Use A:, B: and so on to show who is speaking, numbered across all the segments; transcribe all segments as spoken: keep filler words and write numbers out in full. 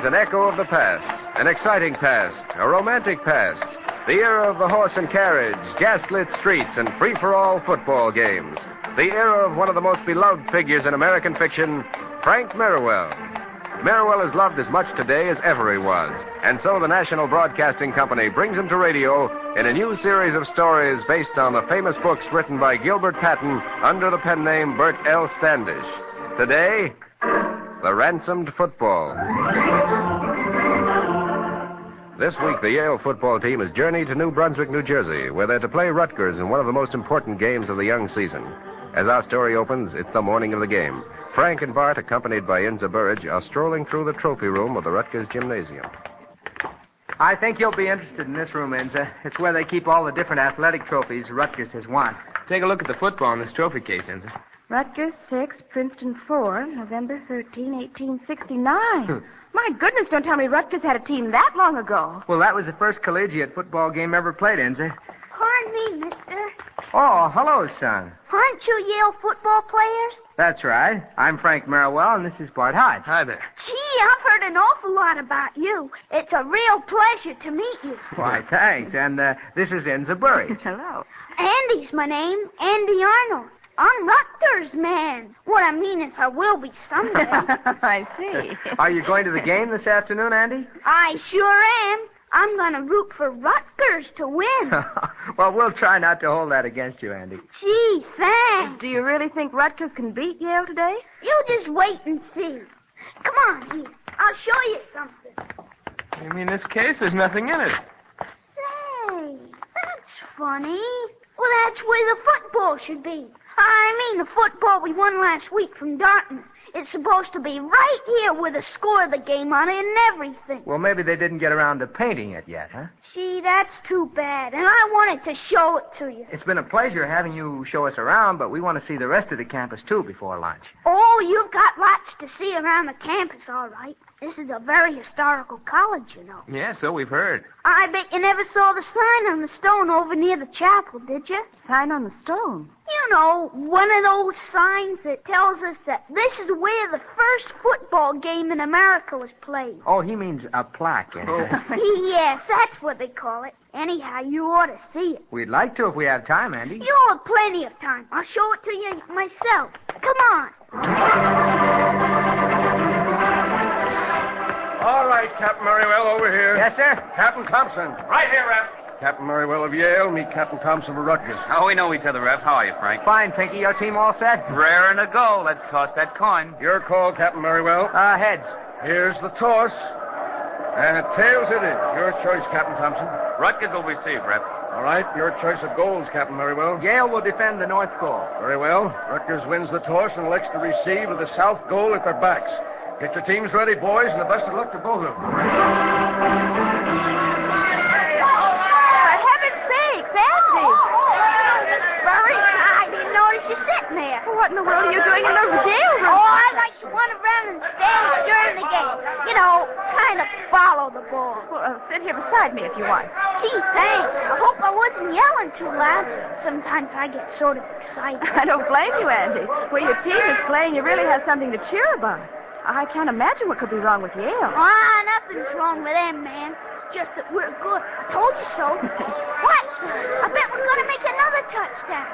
A: an echo of the past, an exciting past, a romantic past, the era of the horse and carriage, gaslit streets, and free-for-all football games. The era of one of the most beloved figures in American fiction, Frank Merriwell. Merriwell is loved as much today as ever he was, and so the National Broadcasting Company brings him to radio in a new series of stories based on the famous books written by Gilbert Patton under the pen name Bert L. Standish. Today, The Ransomed Football. This week, the Yale football team has journeyed to New Brunswick, New Jersey, where they're to play Rutgers in one of the most important games of the young season. As our story opens, it's the morning of the game. Frank and Bart, accompanied by Inza Burridge, are strolling through the trophy room of the Rutgers Gymnasium.
B: I think you'll be interested in this room, Inza. It's where they keep all the different athletic trophies Rutgers has won.
C: Take a look at the football in this trophy case, Inza.
D: Rutgers six, Princeton four, November thirteenth, eighteen sixty-nine. My goodness, don't tell me Rutgers had a team that long ago.
B: Well, that was the first collegiate football game ever played, Inza.
E: Pardon me, mister.
B: Oh, hello, son.
E: Aren't you Yale football players?
B: That's right. I'm Frank Merriwell, and this is Bart Hodge.
C: Hi there.
E: Gee, I've heard an awful lot about you. It's a real pleasure to meet you.
B: Why, thanks. And uh, this is Inza Burridge.
D: Hello.
E: Andy's my name, Andy Arnold. I'm Rutgers man. What I mean is I will be someday.
D: I see.
B: Are you going to the game this afternoon, Andy?
E: I sure am. I'm going to root for Rutgers to win.
B: Well, we'll try not to hold that against you, Andy.
E: Gee, thanks.
D: Do you really think Rutgers can beat Yale today?
E: You just wait and see. Come on, here. I'll show you something.
C: You mean this case? There's nothing in it.
E: Say, that's funny. Well, that's where the football should be. I mean the football we won last week from Dartmouth. It's supposed to be right here with the score of the game on it and everything.
B: Well, maybe they didn't get around to painting it yet, huh?
E: Gee, that's too bad. And I wanted to show it to you.
B: It's been a pleasure having you show us around, but we want to see the rest of the campus, too, before lunch.
E: Oh, you've got lots to see around the campus, all right. This is a very historical college, you know.
C: Yeah, so we've heard.
E: I bet you never saw the sign on the stone over near the chapel, did you?
D: Sign on the stone.
E: You know, one of those signs that tells us that this is where the first football game in America was played.
B: Oh, he means a plaque, Andy.
E: Yes, that's what they call it. Anyhow, you ought to see it.
B: We'd like to if we have time, Andy.
E: You'll have plenty of time. I'll show it to you myself. Come on.
A: All right, Captain Merriwell, over here.
B: Yes, sir?
A: Captain Thompson.
F: Right here, Ref.
A: Captain Merriwell of Yale, meet Captain Thompson of Rutgers.
F: Oh, we know each other, Ref. How are you, Frank?
B: Fine, Pinky. Your team all set?
F: Rare and a go. Let's toss that coin.
A: Your call, Captain Merriwell.
B: Uh, heads.
A: Here's the toss. And tails it is. Your choice, Captain Thompson.
F: Rutgers will receive, Ref.
A: All right, your choice of goals, Captain Merriwell.
B: Yale will defend the north goal.
A: Very well. Rutgers wins the toss and elects to receive with the south goal at their backs. Get your teams ready, boys, and the best of luck to both of them.
D: For heaven's sakes, Andy!
E: Burridge, I didn't notice you sitting there.
D: What in the world are you doing in the Yale room?
E: Oh, I like to run around and stand during the game. You know, kind of follow the ball.
D: Well, uh, sit here beside me if you want.
E: Gee, thanks. I hope I wasn't yelling too loud. Sometimes I get sort of excited.
D: I don't blame you, Andy. Where your team is playing, you really have something to cheer about. I can't imagine what could be wrong with Yale.
E: Ah, nothing's wrong with them, man. It's just that we're good. I told you so. Watch now. I bet we're going to make another touchdown.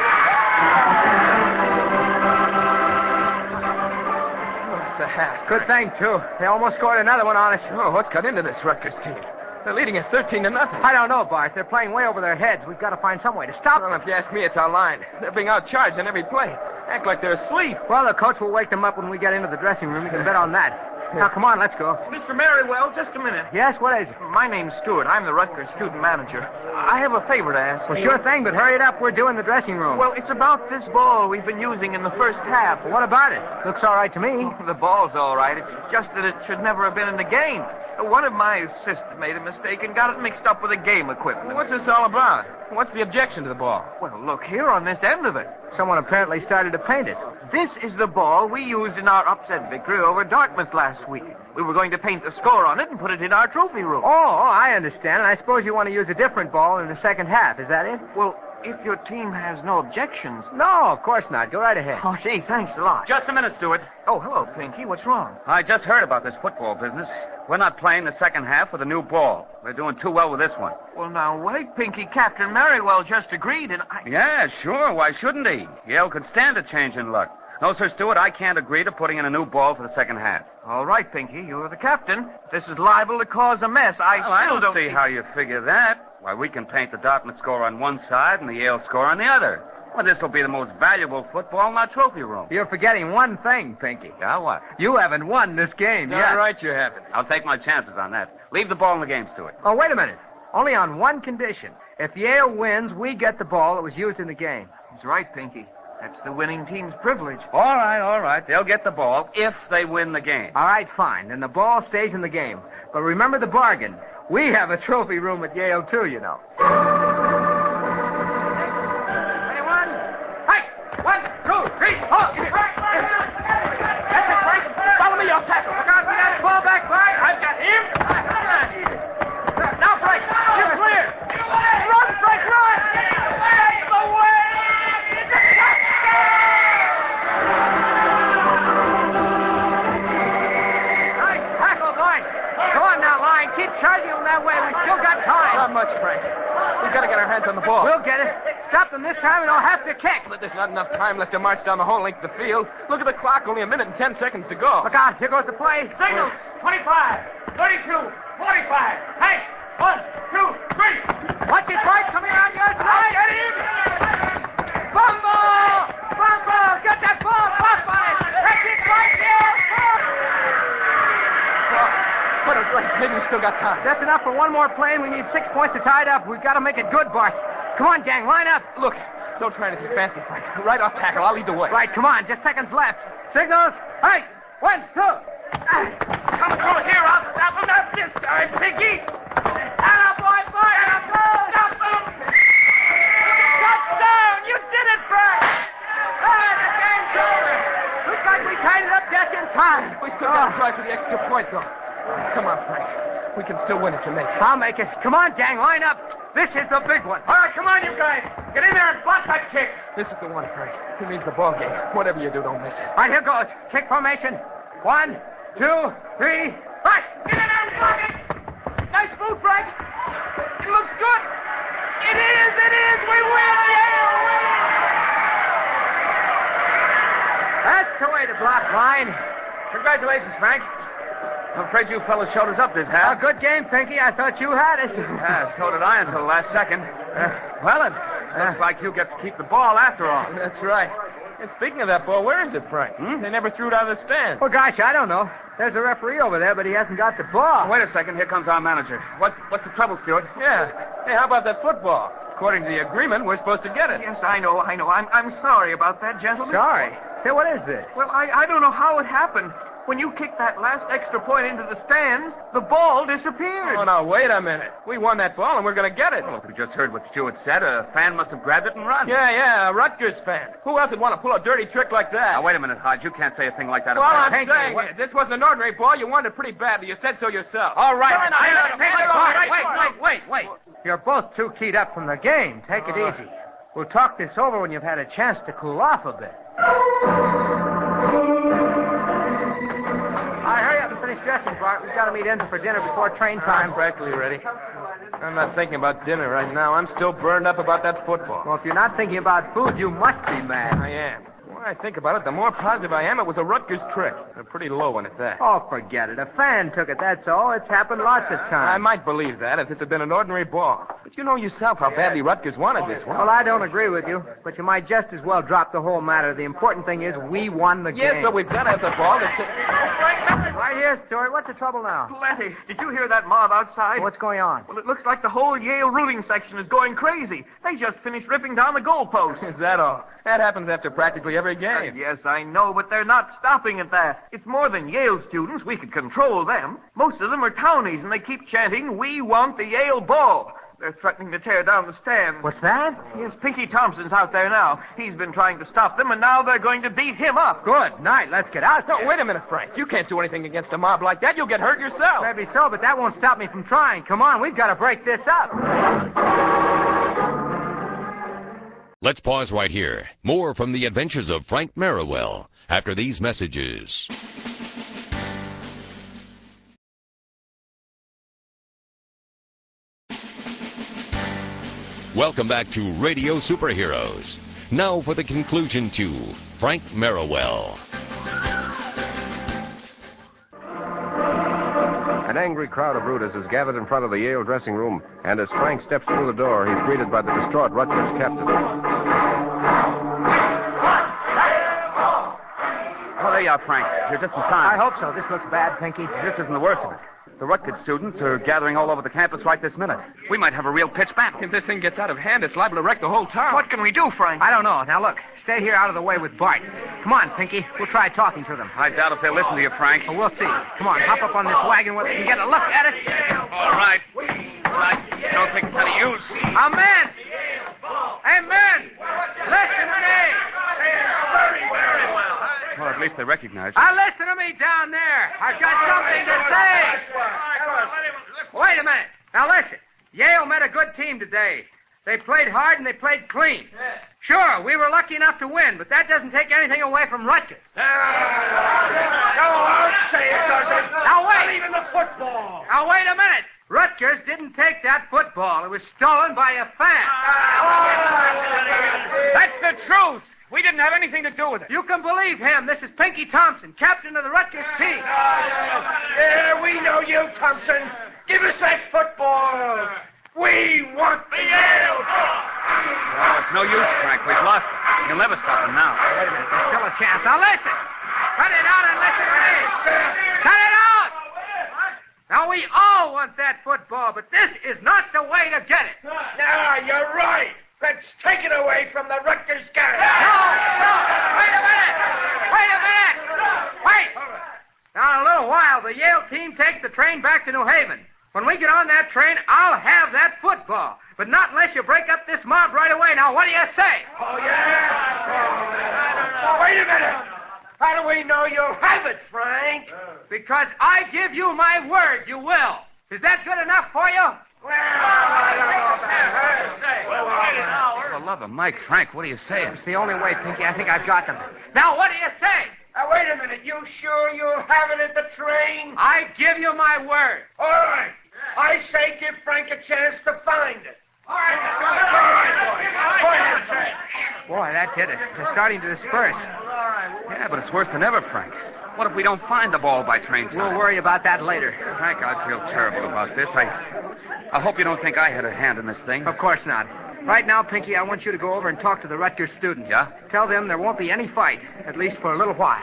C: What's the hat?
B: Good thing, too. They almost scored another one on us.
C: Oh, what's got into this Rutgers team? They're leading us thirteen to nothing.
B: I don't know, Bart. They're playing way over their heads. We've got to find some way to stop
C: Well,
B: them.
C: if you ask me, it's our line. They're being outcharged on every play. Act like they're asleep.
B: Well, the coach will wake them up when we get into the dressing room. You can bet on that. Now, come on, let's go.
F: Mister Merriwell, just a minute.
B: Yes, what is it?
F: My name's Stewart. I'm the Rutgers student manager. I have a favor to ask.
B: Well,
F: you.
B: sure thing, but hurry it up. We're doing the dressing room.
F: Well, it's about this ball we've been using in the first half.
B: What about it? Looks all right to me.
F: The ball's all right. It's just that it should never have been in the game. One of my assistants made a mistake and got it mixed up with the game equipment.
C: What's this all about? What's the objection to the ball?
F: Well, look here on this end of it.
B: Someone apparently started to paint it.
F: This is the ball we used in our upset victory over Dartmouth last week. We were going to paint the score on it and put it in our trophy room.
B: Oh, I understand. And I suppose you want to use a different ball in the second half. Is that it?
F: Well, if your team has no objections.
B: No, of course not. Go right ahead.
F: Oh, gee, thanks a lot.
G: Just a minute, Stewart.
F: Oh, hello, Pinky. What's wrong?
G: I just heard about this football business. We're not playing the second half with a new ball. We're doing too well with this one.
F: Well, now, wait, Pinky. Captain Merriwell just agreed, and I...
G: Yeah, sure. Why shouldn't he? Yale could stand a change in luck. No, Sir Stewart, I can't agree to putting in a new ball for the second half.
F: All right, Pinky. You're the captain. This is liable to cause a mess. I
G: Well,
F: still
G: I don't,
F: don't
G: see how you figure that. Why, we can paint the Dartmouth score on one side and the Yale score on the other. Well, this will be the most valuable football in our trophy room.
B: You're forgetting one thing, Pinky.
G: Yeah, what?
B: You haven't won this game
G: You're
B: yet.
G: right, you haven't. I'll take my chances on that. Leave the ball in the game, Stewart.
B: Oh, wait a minute. Only on one condition. If Yale wins, we get the ball that was used in the game.
F: He's right, Pinky. That's the winning team's privilege.
G: All right, all right. They'll get the ball if they win the game.
B: All right, fine. Then the ball stays in the game. But remember the bargain. We have a trophy room at Yale, too, you know. Anyone? Hey! One, two, three, four. That's it, Frank. Follow me, you'll tackle. Look out for that ball back, Frank. I've got him. Now, Frank, you're clear. Run, Frank, run! That's the way! Nice tackle, Line. Come on now, Line. Keep charging them that way. We still got time.
C: Not much, Frank. We've got to get our hands on the ball.
B: We'll get it. Stop them this time and they'll have to kick.
C: But there's not enough time left to march down the whole length of the field. Look at the clock. Only a minute and ten seconds to go.
B: Look out. Here goes the play.
H: Signal. twenty-five, thirty-two, forty-five. Hey, one, two, three.
B: Watch it, Frank. Coming around your side.
H: Get him.
B: Bumble! Bumble! Get that ball. Pop on it. That's it, Frank. Yeah.
C: What a break. Maybe we still got time.
B: That's enough for one more play, and we need six points to tie it up. We've got to make it good, Bart. Come on, gang. Line up.
C: Look, don't try anything fancy, Frank. Right off tackle. I'll lead the way.
B: Right, come on. Just seconds left. Signals. Hey. One, two.
H: Come through here. I'll stop him up this time, Pinky. Atta boy, boy. Atta boy. Stop him. Touchdown. You did it, Frank.
B: Ah, the game's over. Looks like we tied it up just in time.
C: We still got to try for the extra point, though. Come on, Frank. We can still win if you make it.
B: I'll make it. Come on, gang. Line up. This is the big one.
H: All right, come on, you guys. Get in there and block that kick.
C: This is the one, Frank. It means the ball game. Whatever you do, don't miss it.
B: All right, here goes. Kick formation. One, two, three. Right.
H: Get in there and block it. Nice move, Frank. It looks good. It is. It is. We win. Yale win.
B: That's the way to block, Line.
G: Congratulations, Frank. I'm afraid you fellas showed us up this
B: A
G: half.
B: good game, Pinky. I thought you had it.
G: Yeah, so did I until the last second. Uh, well, it looks like you get to keep the ball after all.
C: That's right. And speaking of that ball, where is it, Frank? Hmm? They never threw it out of the stand.
B: Well, gosh, I don't know. There's a referee over there, but he hasn't got the ball.
G: Wait a second. Here comes our manager. What, what's the trouble, Stewart?
C: Yeah. Hey, how about that football? According to the agreement, we're supposed to get it.
F: Yes, I know, I know. I'm, I'm sorry about that, gentlemen.
B: Sorry. Say, what is this?
F: Well, I, I don't know how it happened. When you kicked that last extra point into the stands, the ball disappeared.
C: Oh, now, wait a minute. We won that ball, and we're going to get it.
G: Well, we just heard what Stewart said. A fan must have grabbed it and run.
C: Yeah, yeah, a Rutgers fan. Who else would want to pull a dirty trick like that?
G: Now, wait a minute, Hodge. You can't say a thing like that
C: Well,
G: about
C: I'm
G: Hank.
C: saying it. This wasn't an ordinary ball. You wanted it pretty badly. You said so yourself.
G: All right.
C: Come on, now,
G: Wait,
C: now,
G: wait,
C: now,
G: wait,
C: now,
G: wait,
C: now,
G: wait, wait, wait, wait.
B: You're both too keyed up from the game. Take it
C: Uh.
B: easy. We'll talk this over when you've had a chance to cool off a bit. All right, hurry up and finish dressing, Bart. We've got to meet Enzo for dinner before train time.
C: I'm practically ready. I'm not thinking about dinner right now. I'm still burned up about that football.
B: Well, if you're not thinking about food, you must be mad.
C: I am. The more I think about it, the more positive I am it was a Rutgers trick. A pretty low one at that.
B: Oh, forget it. A fan took it, that's all. It's happened lots of
C: I
B: times.
C: might believe that if this had been an ordinary ball. But you know yourself how badly Rutgers wanted this one.
B: Well, I don't agree with you, but you might just as well drop the whole matter. The important thing is we won the
C: Yes,
B: game.
C: but we've got to have the ball to...
B: Right here, Stuart. What's the trouble now?
F: Plenty. Did you hear that mob outside?
B: What's going on?
F: Well, it looks like the whole Yale rooting section is going crazy. They just finished ripping down the goalposts.
C: Is that all? That happens after practically every
F: Uh,
C: game.
F: yes, I know, but they're not stopping at that. It's more than Yale students. We could control them. Most of them are townies, and they keep chanting, "We want the Yale ball." They're threatening to tear down the stands.
B: What's that?
F: Yes, Pinky Thompson's out there now. He's been trying to stop them, and now they're going to beat him up.
B: Good night. Let's get out
C: No,
B: there.
C: wait a minute, Frank. You can't do anything against a mob like that. You'll get hurt yourself.
B: Maybe so, but that won't stop me from trying. Come on, we've got to break this up.
I: Let's pause right here. More from the adventures of Frank Merriwell after these messages. Welcome back to Radio Superheroes. Now for the conclusion to Frank Merriwell.
A: An angry crowd of rooters is gathered in front of the Yale dressing room, and as Frank steps through the door, he's greeted by the distraught Rutgers captain.
G: Oh, there you are, Frank. You're just in time.
B: I hope so. This looks bad, Pinky.
G: This isn't the worst of it. The Rutgers students are gathering all over the campus right this minute. We might have a real pitch battle.
C: If this thing gets out of hand, it's liable to wreck the whole town.
F: What can we do, Frank?
B: I don't know. Now, look. Stay here out of the way with Bart. Come on, Pinky. We'll try talking to them.
G: I doubt if they'll listen to you, Frank.
B: Well, we'll see. Come on, hop up on this wagon where we can get a look at it.
G: All right. I don't think it's any use.
B: Now, men! Hey, men! Listen to me!
G: Well, at least they recognize you.
B: Now, listen to me down there. I've got something to say. Wait a minute. Now, listen. Yale met a good team today. They played hard and they played clean. Sure, we were lucky enough to win, but that doesn't take anything away from Rutgers.
H: No, I'll say it doesn't.
B: Now, wait.
H: Not even the football.
B: Now, wait a minute. Rutgers didn't take that football. It was stolen by a fan.
C: That's the truth. We didn't have anything to do with it.
B: You can believe him. This is Pinky Thompson, captain of the Rutgers team.
H: Yeah, we know you, Thompson. Give us that football. We want the Yale ball.
G: Well, it's no use, Frank. We've lost it. You'll never stop them now.
B: Wait a minute. There's still a chance. Now, listen. Cut it out and listen to me. Cut it out. Now, we all want that football, but this is not the way to get it.
H: Now, you're right. Let's take it away from the Rutgers guys.
B: No, no. Wait a minute. Wait a minute. Wait. Now, in a little while, the Yale team takes the train back to New Haven. When we get on that train, I'll have that football. But not unless you break up this mob right away. Now, what do you say?
H: Oh, yeah? Oh, wait a minute. How do we know you'll have it, Frank?
B: Because I give you my word you will. Is that good enough for you?
H: Well, I don't know about that.
G: For the love of Mike, Frank, what are you saying?
B: It's the only way, Pinky. I think I've got them. Now, what do you say?
H: Now, wait a minute. You sure you'll have it at the train?
B: I give you my word.
H: All right. I say give Frank a chance to find it. All right. All right, boys.
B: Boy, that did it. They're starting to disperse.
G: Yeah, but it's worse than ever, Frank. What if we don't find the ball by train time?
B: We'll worry about that later.
G: Frank, I feel terrible about this. I I hope you don't think I had a hand in this thing.
B: Of course not. Right now, Pinky, I want you to go over and talk to the Rutgers students.
G: Yeah?
B: Tell them there won't be any fight, at least for a little while.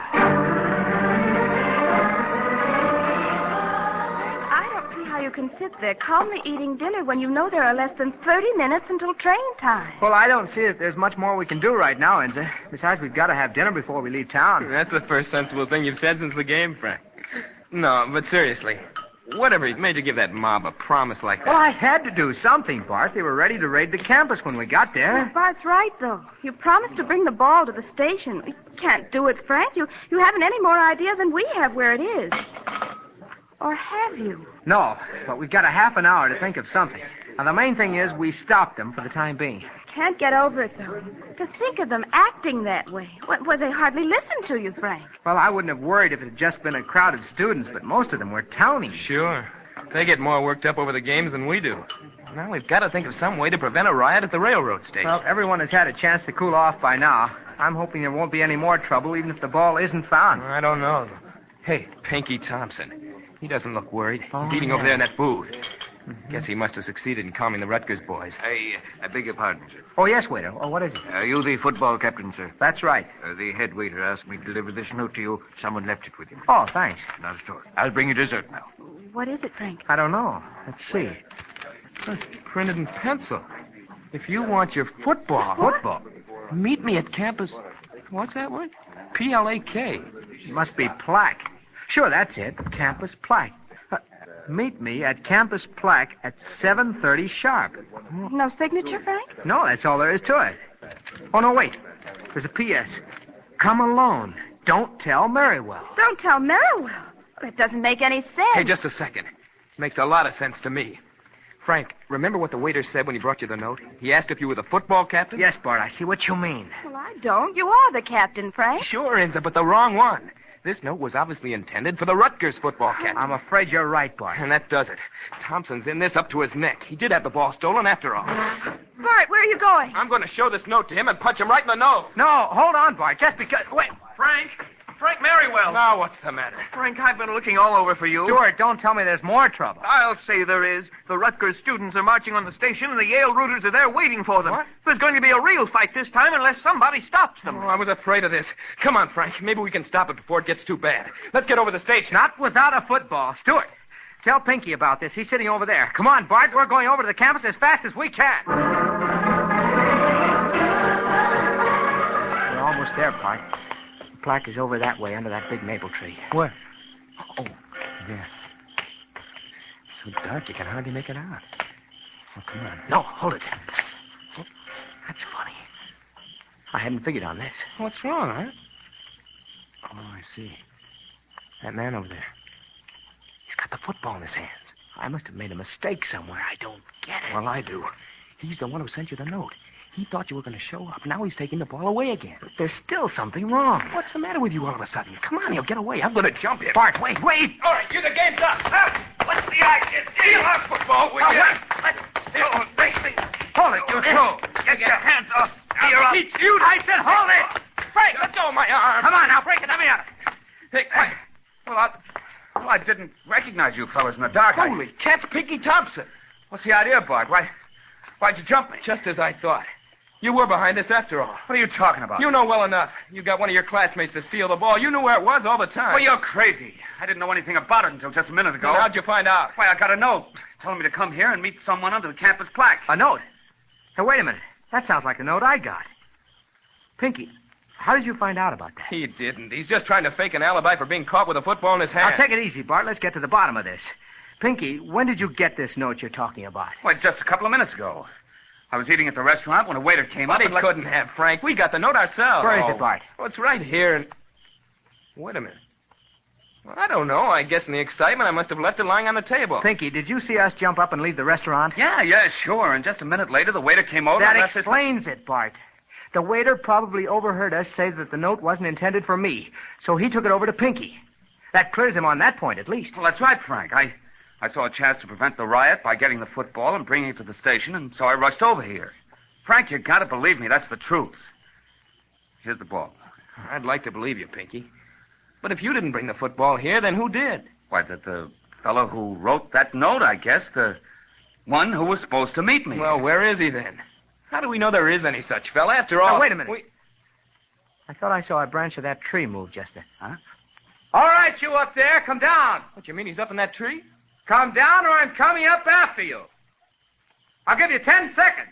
D: I don't see how you can sit there calmly eating dinner when you know there are less than thirty minutes until train time.
B: Well, I don't see that there's much more we can do right now, Enza. Besides, we've got to have dinner before we leave town.
C: That's the first sensible thing you've said since the game, Frank. No, but seriously, whatever made you give that mob a promise like that?
B: Well, I had to do something, Bart. They were ready to raid the campus when we got there.
D: Bart's right, though. You promised to bring the ball to the station. You can't do it, Frank. You, you haven't any more idea than we have where it is. Or have you?
B: No, but we've got a half an hour to think of something. Now, the main thing is we stopped them for the time being.
D: Can't get over it, though. To think of them acting that way. Well, well, they hardly listened to you, Frank.
B: Well, I wouldn't have worried if it had just been a crowd of students, but most of them were townies.
C: Sure. They get more worked up over the games than we do. Now, we've got to think of some way to prevent a riot at the railroad station.
B: Well, everyone has had a chance to cool off by now. I'm hoping there won't be any more trouble, even if the ball isn't found.
C: I don't know. Hey, Pinky Thompson. He doesn't look worried.
B: Oh,
C: He's eating
B: yeah.
C: over there in that booth. Mm-hmm. Guess he must have succeeded in calming the Rutgers boys.
F: I, I beg your pardon, sir.
B: Oh, yes, waiter. Oh, what is it?
F: Are you the football captain, sir?
B: That's right.
F: Uh, the head waiter asked me to deliver this note to you. Someone left it with him.
B: Oh, thanks.
F: Not at all. I'll bring you dessert now.
D: What is it, Frank?
B: I don't know. Let's see.
C: It's printed in pencil. If you want your football...
B: Football?
C: Meet me at campus... What's that word? P L A K.
B: It must be plaque. Sure, that's it. Campus plaque. Uh, meet me at campus plaque at seven thirty sharp.
D: No signature, Frank?
B: No, that's all there is to it. Oh, no, wait. There's a P S. Come alone. Don't tell Merriwell.
D: Don't tell Merriwell. That doesn't make any sense.
C: Hey, just a second. Makes a lot of sense to me. Frank, remember what the waiter said when he brought you the note? He asked if you were the football captain?
B: Yes, Bart, I see what you mean.
D: Well, I don't. You are the captain, Frank.
C: Sure, Inza, but the wrong one. This note was obviously intended for the Rutgers football captain.
B: I'm afraid you're right, Bart.
C: And that does it. Thompson's in this up to his neck. He did have the ball stolen after all.
D: Bart, where are you going?
C: I'm going to show this note to him and punch him right in the nose.
B: No, hold on, Bart. Just because... Wait.
F: Frank! Frank Merriwell!
C: Now, what's the matter?
F: Frank, I've been looking all over for you.
B: Stuart, don't tell me there's more trouble.
F: I'll say there is. The Rutgers students are marching on the station, and the Yale rooters are there waiting for them.
C: What?
F: There's going to be a real fight this time unless somebody stops them.
C: Oh, I was afraid of this. Come on, Frank. Maybe we can stop it before it gets too bad. Let's get over the station.
B: Not without a football. Stuart, tell Pinky about this. He's sitting over there. Come on, Bart. We're going over to the campus as fast as we can. We're almost there, Bart. The plaque is over that way under that big maple tree.
C: Where? Oh, yeah. So dark you can hardly make it out. Oh, come on.
B: No, hold it. Oh, that's funny. I hadn't figured on this.
C: What's wrong, huh? Oh, I see. That man over there.
B: He's got the football in his hands. I must have made a mistake somewhere. I don't get it.
C: Well, I do. He's the one who sent you the note. He thought you were going to show up. Now he's taking the ball away again.
B: But there's still something wrong.
C: What's the matter with you all of a sudden? Come on, he'll get away. I'm going to jump him.
B: Bart, wait, wait.
C: All right, you the game's up. Up. What's the idea? Steal our football, will
B: Oh,
C: you?
B: wait. Let,
C: Oh, they,
B: hold it, you two.
C: Get your hands off.
B: You're
C: I'll
B: up.
C: teach you to...
B: I said hold it.
C: Frank, let go of my arm.
B: Come on, now, break it. Let me out.
C: Hey,
G: Hey, well, I, well, I didn't recognize you fellas in the dark. I-
C: holy cat's Pinky Thompson.
G: What's the idea, Bart? Why, why'd you jump me?
C: Just as I thought. You were behind this after all.
G: What are you talking about?
C: You know well enough. You got one of your classmates to steal the ball. You knew where it was all the time.
G: Well, you're crazy. I didn't know anything about it until just a minute ago.
C: Then how'd you find out?
G: Why, I got a note telling me to come here and meet someone under the campus plaque.
B: A note? Hey, wait a minute. That sounds like the note I got. Pinky, how did you find out about that?
C: He didn't. He's just trying to fake an alibi for being caught with a football in his hand.
B: Now, take it easy, Bart. Let's get to the bottom of this. Pinky, when did you get this note you're talking about?
G: Why, just a couple of minutes ago. I was eating at the restaurant when a waiter came
C: But
G: up
C: he
G: and... let-
C: couldn't have, Frank. We got the note ourselves.
B: Where is
C: Oh.
B: it, Bart?
C: Well, it's right here. And... Wait a minute. Well, I don't know. I guess in the excitement, I must have left it lying on the table.
B: Pinky, did you see us jump up and leave the restaurant?
G: Yeah, yeah, sure. And just a minute later, the waiter came over
B: That
G: and left this-
B: explains it, Bart. The waiter probably overheard us say that the note wasn't intended for me, so he took it over to Pinky. That clears him on that point, at least.
G: Well, that's right, Frank. I, I saw a chance to prevent the riot by getting the football and bringing it to the station, and so I rushed over here. Frank, you gotta believe me. That's the truth. Here's the ball.
C: I'd like to believe you, Pinky. But if you didn't bring the football here, then who did?
G: Why, the, the fellow who wrote that note, I guess. The one who was supposed to meet me.
C: Well, where is he then? How do we know there is any such fella? After all...
B: Now, wait a minute.
C: We...
B: I thought I saw a branch of that tree move just then.
G: Huh?
B: All right, you up there, come down.
C: What, you mean he's up in that tree?
B: Come down or I'm coming up after you. I'll give you ten seconds.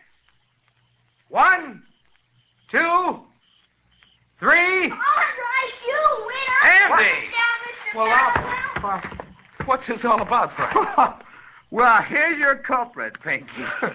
B: One, two, three.
E: All right, you win.
B: Andy!
E: Well,
C: Well, what's this all about, Frank?
B: Well, here's your culprit, Pinky.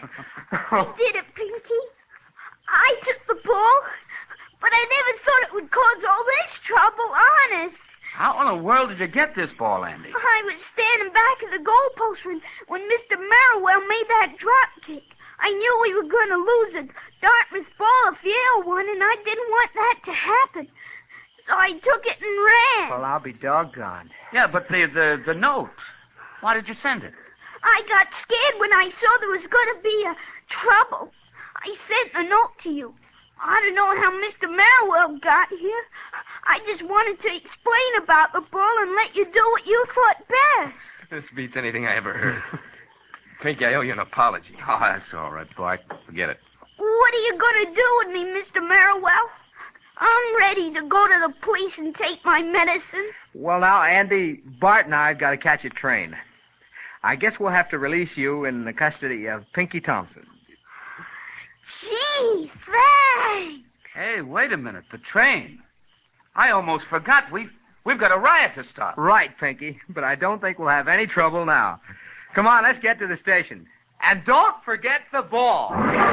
E: I did it, Pinky. I took the ball, but I never thought it would cause all this trouble, honest.
G: How in the world did you get this ball, Andy?
E: I was standing back at the goalpost when, when Mister Merriwell made that drop kick. I knew we were going to lose a Dartmouth ball if Yale won, and I didn't want that to happen. So I took it and ran.
B: Well, I'll be doggone.
G: Yeah, but the, the, the note. Why did you send it?
E: I got scared when I saw there was going to be a trouble. I sent a note to you. I don't know how Mister Merriwell got here. I just wanted to explain about the ball and let you do what you thought best.
C: This beats anything I ever heard. Pinky, I owe you an apology.
G: Oh, that's all right, Bart. Forget it.
E: What are you going to do with me, Mister Merriwell? I'm ready to go to the police and take my medicine.
B: Well, now, Andy, Bart and I have got to catch a train. I guess we'll have to release you in the custody of Pinky Thompson.
E: Gee, thanks.
G: Hey, wait a minute. The train. I almost forgot. We've, we've got a riot to stop.
B: Right, Pinky, but I don't think we'll have any trouble now. Come on, let's get to the station. And don't forget the ball.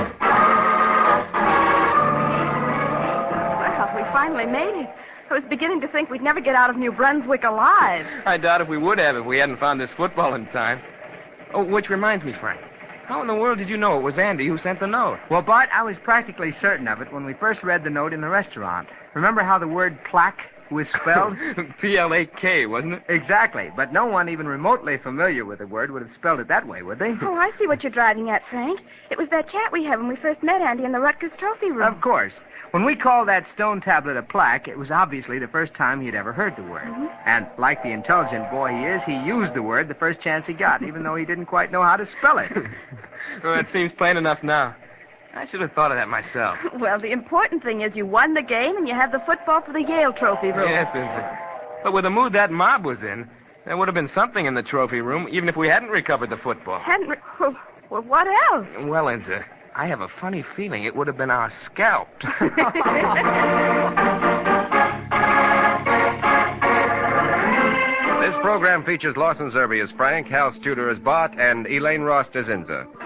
D: Well, we finally made it. I was beginning to think we'd never get out of New Brunswick alive.
C: I doubt if we would have if we hadn't found this football in time. Oh, which reminds me, Frank. How in the world did you know it was Andy who sent the note?
B: Well, Bart, I was practically certain of it when we first read the note in the restaurant. Remember how the word plaque was spelled?
C: P L A K, wasn't it?
B: Exactly. But no one even remotely familiar with the word would have spelled it that way, would they?
D: Oh, I see what you're driving at, Frank. It was that chat we had when we first met Andy in the Rutgers Trophy Room.
B: Of course. When we called that stone tablet a plaque, it was obviously the first time he'd ever heard the word.
D: Mm-hmm.
B: And like the intelligent boy he is, he used the word the first chance he got, even though he didn't quite know how to spell it.
C: Well, it seems plain enough now. I should have thought of that myself.
D: Well, the important thing is you won the game and you have the football for the Yale Trophy Room.
C: Yes, Inza. But with the mood that mob was in, there would have been something in the trophy room, even if we hadn't recovered the football.
D: Hadn't re- well, well, what else?
C: Well, Inza, I have a funny feeling it would have been our scalps.
A: This program features Lawson Zerbe as Frank, Hal Studer as Bart, and Elaine Rost as Inza.